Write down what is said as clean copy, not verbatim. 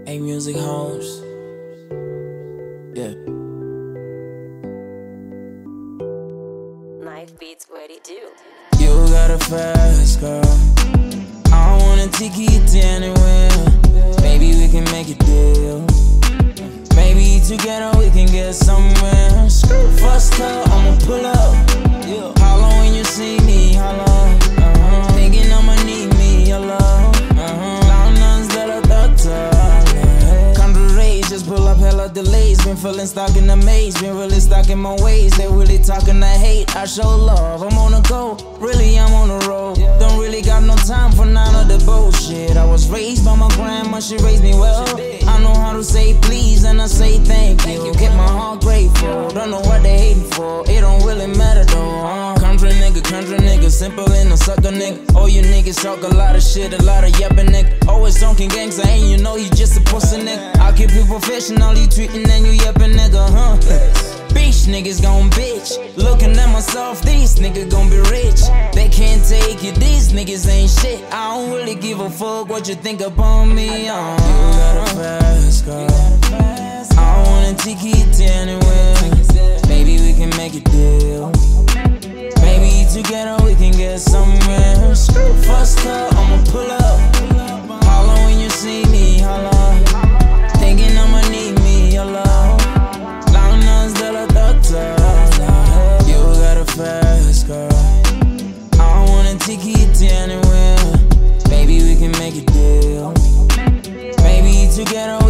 A-Music Homes. Yeah. Knife Beats, what he do? You got a fast car. I wanna take you to anywhere. Maybe we can make a deal. Maybe together we can get somewhere. First car, I'ma pull up. Holla when you see me, holla. Thinking I'ma need me, your love. Just pull up hella delays. Been feeling stuck in the maze. Been really stuck in my ways. They really talking that hate. I show love. I'm on the go. Really, I'm on the road. Don't really got no time for none of the bullshit. I was raised by my grandma. She raised me well. I know how to say please and I say thank you. Get my heart grateful. Don't know what they hating for. It don't really matter though. Country nigga, simple and a sucker nigga. All you niggas talk a lot of shit, a lot of yapping nigga. Always talking gangsta, and you know you just a pussy nigga. I keep you professional, you tweeting and you yapping nigga, huh? Beach niggas gon' bitch. Looking at myself, these niggas gon' be rich. They can't take it, these niggas ain't shit. I don't really give a fuck what you think about me. You got a fast car. I wanna take it to anywhere. Maybe we can make a deal. Maybe together we can get somewhere. First car, I'ma pull up. Holla when you see me, holla. Thinking I'ma need me, your love. Long nuns de la doctor. You got a fast car. I wanna take it to anywhere. Maybe we can make a deal. Maybe together